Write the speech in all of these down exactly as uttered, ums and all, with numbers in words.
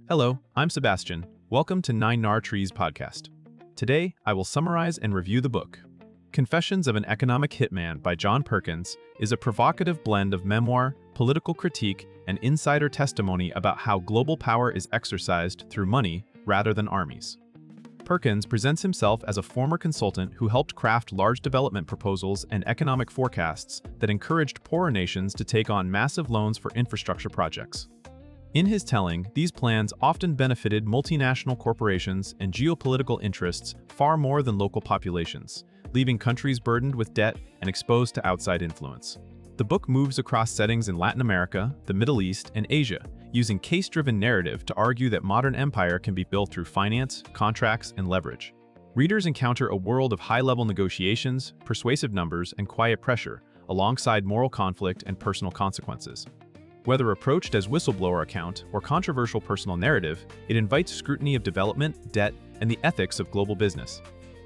Hello, I'm Sebastian. Welcome to Nine Nar Trees podcast. Today, I will summarize and review the book. Confessions of an Economic Hitman by John Perkins is a provocative blend of memoir, political critique, and insider testimony about how global power is exercised through money rather than armies. Perkins presents himself as a former consultant who helped craft large development proposals and economic forecasts that encouraged poorer nations to take on massive loans for infrastructure projects. In his telling, these plans often benefited multinational corporations and geopolitical interests far more than local populations, leaving countries burdened with debt and exposed to outside influence. The book moves across settings in Latin America, the Middle East, and Asia, using case-driven narrative to argue that modern empire can be built through finance, contracts, and leverage. Readers encounter a world of high-level negotiations, persuasive numbers, and quiet pressure, alongside moral conflict and personal consequences. Whether approached as whistleblower account or controversial personal narrative, it invites scrutiny of development, debt, and the ethics of global business.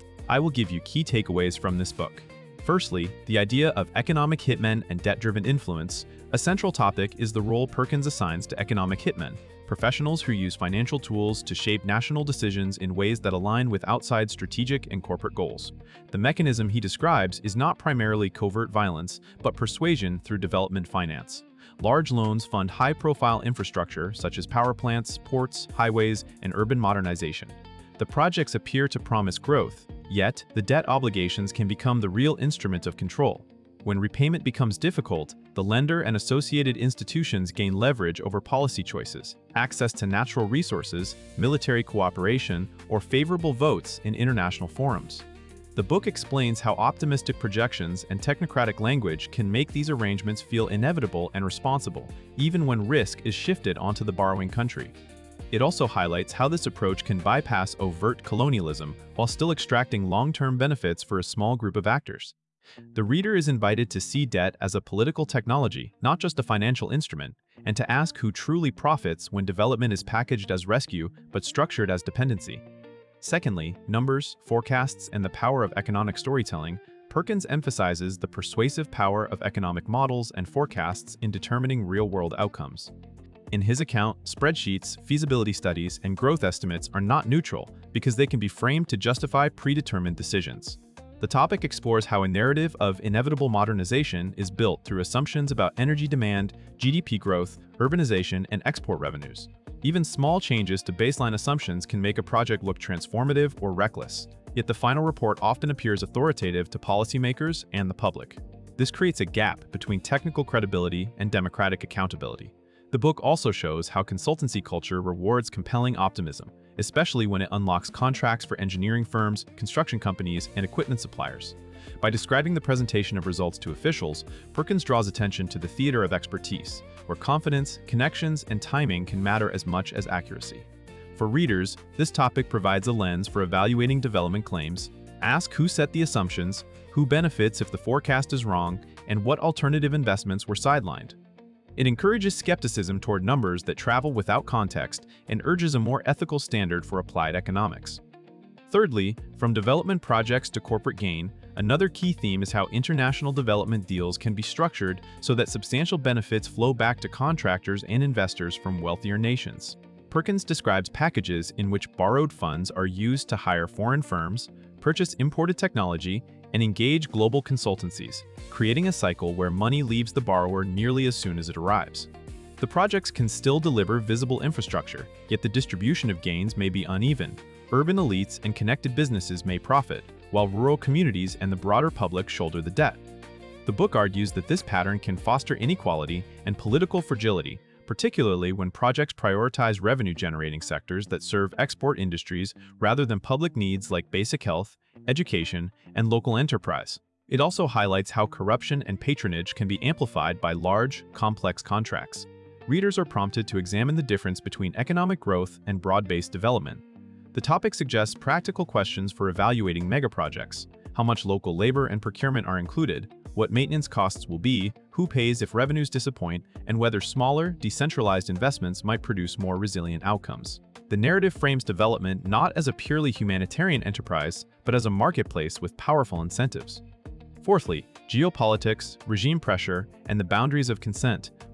I will give you key takeaways from this book. Firstly, the idea of economic hitmen and debt-driven influence. A central topic is the role Perkins assigns to economic hitmen, professionals who use financial tools to shape national decisions in ways that align with outside strategic and corporate goals. The mechanism he describes is not primarily covert violence, but persuasion through development finance. Large loans fund high-profile infrastructure such as power plants, ports, highways, and urban modernization. The projects appear to promise growth, yet the debt obligations can become the real instrument of control. When repayment becomes difficult, the lender and associated institutions gain leverage over policy choices, access to natural resources, military cooperation, or favorable votes in international forums. The book explains how optimistic projections and technocratic language can make these arrangements feel inevitable and responsible, even when risk is shifted onto the borrowing country. It also highlights how this approach can bypass overt colonialism while still extracting long-term benefits for a small group of actors. The reader is invited to see debt as a political technology, not just a financial instrument, and to ask who truly profits when development is packaged as rescue but structured as dependency. Secondly, numbers, forecasts, and the power of economic storytelling. Perkins emphasizes the persuasive power of economic models and forecasts in determining real-world outcomes. In his account, spreadsheets, feasibility studies, and growth estimates are not neutral because they can be framed to justify predetermined decisions. The topic explores how a narrative of inevitable modernization is built through assumptions about energy demand, G D P growth, urbanization, and export revenues. Even small changes to baseline assumptions can make a project look transformative or reckless, yet the final report often appears authoritative to policymakers and the public. This creates a gap between technical credibility and democratic accountability. The book also shows how consultancy culture rewards compelling optimism, especially when it unlocks contracts for engineering firms, construction companies, and equipment suppliers. By describing the presentation of results to officials, Perkins draws attention to the theater of expertise, where confidence, connections, and timing can matter as much as accuracy. For readers, this topic provides a lens for evaluating development claims. Ask who set the assumptions, who benefits if the forecast is wrong, and what alternative investments were sidelined. It encourages skepticism toward numbers that travel without context and urges a more ethical standard for applied economics. Thirdly, from development projects to corporate gain, another key theme is how international development deals can be structured so that substantial benefits flow back to contractors and investors from wealthier nations. Perkins describes packages in which borrowed funds are used to hire foreign firms, purchase imported technology, and engage global consultancies, creating a cycle where money leaves the borrower nearly as soon as it arrives. The projects can still deliver visible infrastructure, yet the distribution of gains may be uneven. Urban elites and connected businesses may profit, while rural communities and the broader public shoulder the debt. The book argues that this pattern can foster inequality and political fragility, particularly when projects prioritize revenue-generating sectors that serve export industries rather than public needs like basic health, education, and local enterprise. It also highlights how corruption and patronage can be amplified by large, complex contracts. Readers are prompted to examine the difference between economic growth and broad-based development. The topic suggests practical questions for evaluating megaprojects: how much local labor and procurement are included, what maintenance costs will be, who pays if revenues disappoint, and whether smaller, decentralized investments might produce more resilient outcomes. The narrative frames development not as a purely humanitarian enterprise, but as a marketplace with powerful incentives. Fourthly, geopolitics, regime pressure, and the boundaries of consent.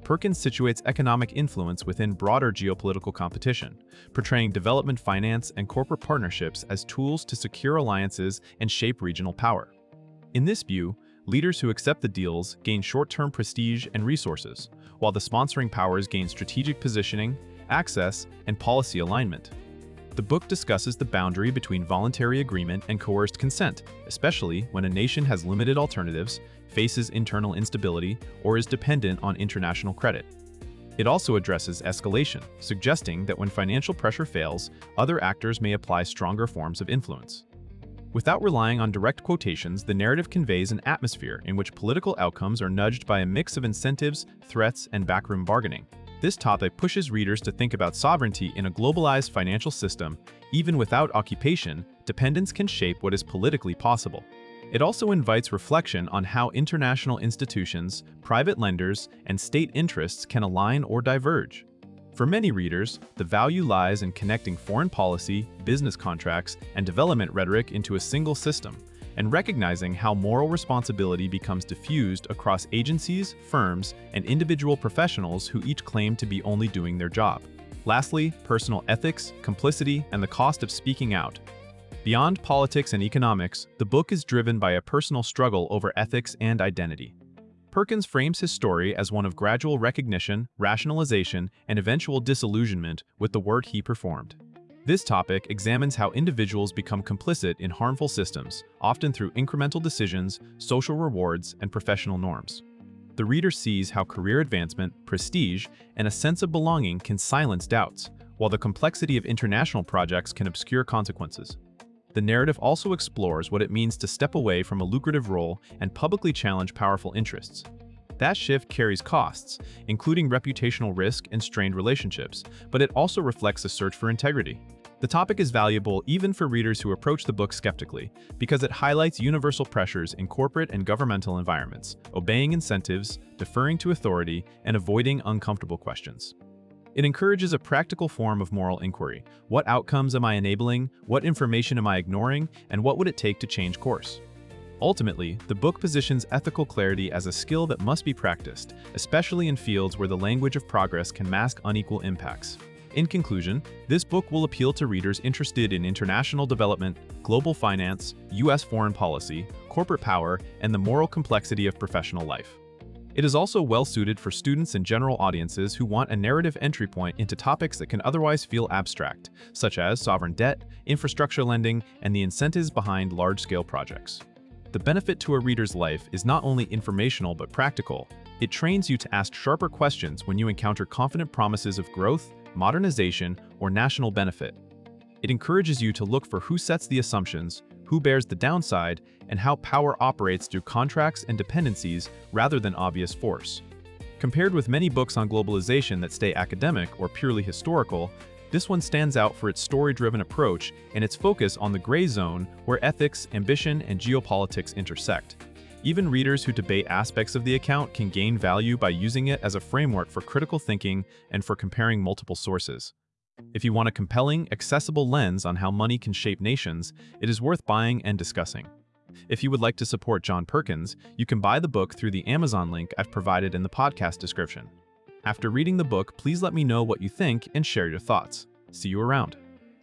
Perkins situates economic influence within broader geopolitical competition, portraying development finance and corporate partnerships as tools to secure alliances and shape regional power. In this view, leaders who accept the deals gain short-term prestige and resources, while the sponsoring powers gain strategic positioning, access, and policy alignment. The book discusses the boundary between voluntary agreement and coerced consent, especially when a nation has limited alternatives, faces internal instability, or is dependent on international credit. It also addresses escalation, suggesting that when financial pressure fails, other actors may apply stronger forms of influence. Without relying on direct quotations, the narrative conveys an atmosphere in which political outcomes are nudged by a mix of incentives, threats, and backroom bargaining. This topic pushes readers to think about sovereignty in a globalized financial system. Even without occupation, dependence can shape what is politically possible. It also invites reflection on how international institutions, private lenders, and state interests can align or diverge. For many readers, the value lies in connecting foreign policy, business contracts, and development rhetoric into a single system, and recognizing how moral responsibility becomes diffused across agencies, firms, and individual professionals who each claim to be only doing their job. Lastly, personal ethics, complicity, and the cost of speaking out. Beyond politics and economics, the book is driven by a personal struggle over ethics and identity. Perkins frames his story as one of gradual recognition, rationalization, and eventual disillusionment with the work he performed. This topic examines how individuals become complicit in harmful systems, often through incremental decisions, social rewards, and professional norms. The reader sees how career advancement, prestige, and a sense of belonging can silence doubts, while the complexity of international projects can obscure consequences. The narrative also explores what it means to step away from a lucrative role and publicly challenge powerful interests. That shift carries costs, including reputational risk and strained relationships, but it also reflects a search for integrity. The topic is valuable even for readers who approach the book skeptically, because it highlights universal pressures in corporate and governmental environments, obeying incentives, deferring to authority, and avoiding uncomfortable questions. It encourages a practical form of moral inquiry. What outcomes am I enabling? What information am I ignoring? And what would it take to change course? Ultimately, the book positions ethical clarity as a skill that must be practiced, especially in fields where the language of progress can mask unequal impacts. In conclusion, this book will appeal to readers interested in international development, global finance, U S foreign policy, corporate power, and the moral complexity of professional life. It is also well-suited for students and general audiences who want a narrative entry point into topics that can otherwise feel abstract, such as sovereign debt, infrastructure lending, and the incentives behind large-scale projects. The benefit to a reader's life is not only informational but practical. It trains you to ask sharper questions when you encounter confident promises of growth, modernization, or national benefit. It encourages you to look for who sets the assumptions, who bears the downside, and how power operates through contracts and dependencies rather than obvious force. Compared with many books on globalization that stay academic or purely historical, this one stands out for its story-driven approach and its focus on the gray zone where ethics, ambition, and geopolitics intersect. Even readers who debate aspects of the account can gain value by using it as a framework for critical thinking and for comparing multiple sources. If you want a compelling, accessible lens on how money can shape nations, it is worth buying and discussing. If you would like to support John Perkins, you can buy the book through the Amazon link I've provided in the podcast description. After reading the book, please let me know what you think and share your thoughts. See you around.